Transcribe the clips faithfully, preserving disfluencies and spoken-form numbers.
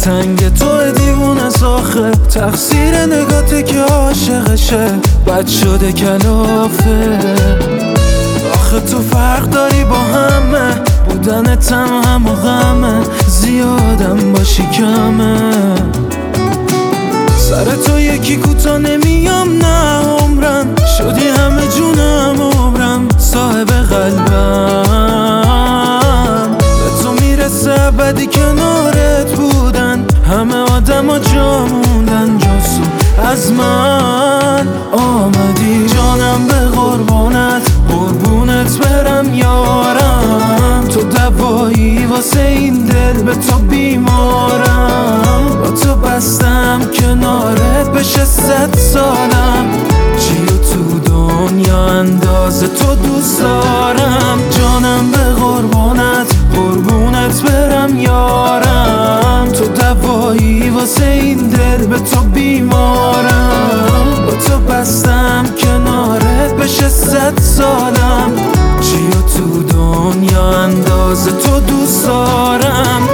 دلتنگ تو دیوونه ساخه، تقصیر نگاته که عاشقشه، بد شده کلافه. آخه تو فرق داری با همه، بودنت هم هم و غمه، زیادم باشی کمه. سر تو یکی کوتا نمیام نه عمرم، شدی همه جونم عمرم، صاحب قلبم. به تو میرسه ابدی کنارت بودن، همه آدم ها جا موندن جاسو از من آمدی. جانم به قربانت، قربونت برم یارم، تو دوایی واسه این دل، به تو بیمارم. با تو بستم کنارت بشه صد سالم، چی و تو دنیا اندازه تو دوست دارم. جانم به قربانت، قربونت برم یارم، تو دوایی واسه این دل، به تو بیمارم. با تو بستم کنارت بشه صد سالم، چی و تو دنیا اندازه تو دوست دارم.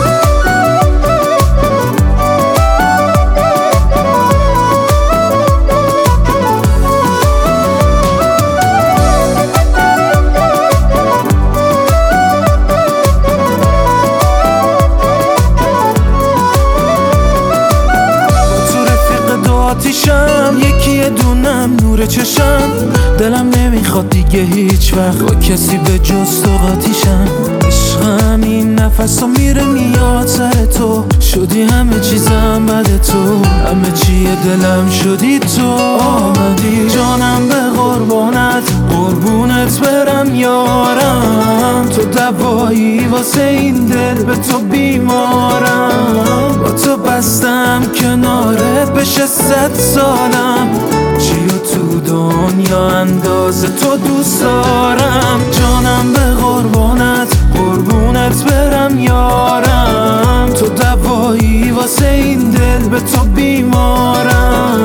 آتیشم یکی دونم نور چشم، دلم نمیخواد دیگه هیچ وقت با کسی به جز تو قاطیشم. عشقم این نفس و میره میاد سر تو، شدی همه چیزم بده تو، همه چیه دلم شدی تو. آمدی جانم به قربانت، قربونت برم یارم، تو دوایی واسه این دل، به تو بیمارم. با تو بستم کنارت بشه صد سالم، چی و تو دنیا اندازه تو دوست دارم. جانم به قربانت، قربونت برم یارم، تو دوایی واسه این دل، به تو بیمارم.